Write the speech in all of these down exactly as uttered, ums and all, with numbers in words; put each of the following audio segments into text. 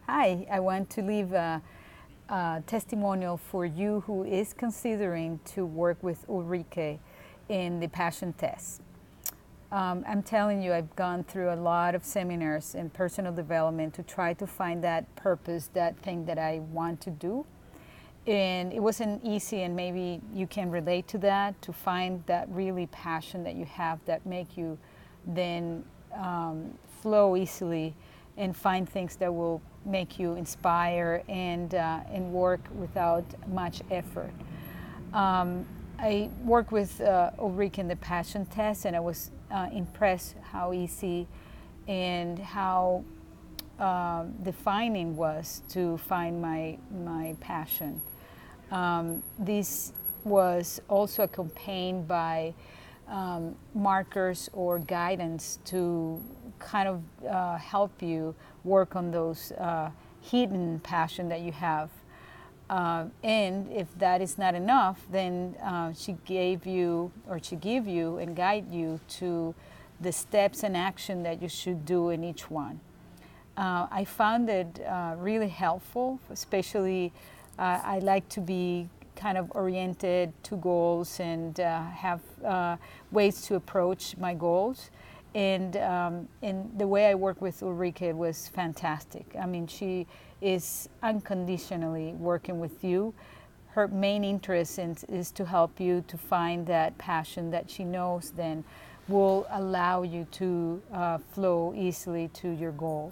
Hi, I want to leave a, a testimonial for you who is considering to work with Ulrike in the passion test. Um, I'm telling you, I've gone through a lot of seminars in personal development to try to find that purpose, that thing that I want to do. And it wasn't easy, and maybe you can relate to that, to find that really passion that you have that make you then um, flow easily and find things that will make you inspire and, uh, and work without much effort. Um, I worked with uh, Ulrike in the passion test, and I was uh, impressed how easy and how um, defining was to find my, my passion. Um, this was also accompanied by um, markers or guidance to kind of uh, help you work on those uh, hidden passion that you have. Uh, and if that is not enough, then uh, she gave you, or she give you and guide you to the steps and action that you should do in each one. Uh, I found it uh, really helpful, especially uh, I like to be kind of oriented to goals and uh, have uh, ways to approach my goals. And, um, and the way I work with Ulrike was fantastic. I mean, she is unconditionally working with you. Her main interest in, is to help you to find that passion that she knows then will allow you to uh, flow easily to your goal.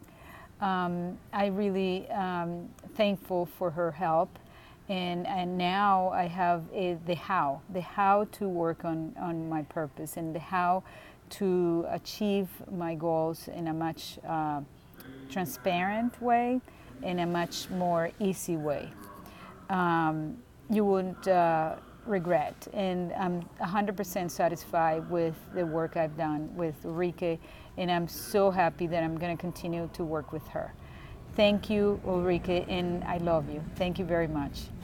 Um, I really um, thankful for her help, and and now I have a, the how, the how to work on, on my purpose, and the how to achieve my goals in a much uh, transparent way, in a much more easy way. Um, you wouldn't uh, regret, and I'm one hundred percent satisfied with the work I've done with Ulrike, and I'm so happy that I'm going to continue to work with her. Thank you, Ulrike, and I love you. Thank you very much.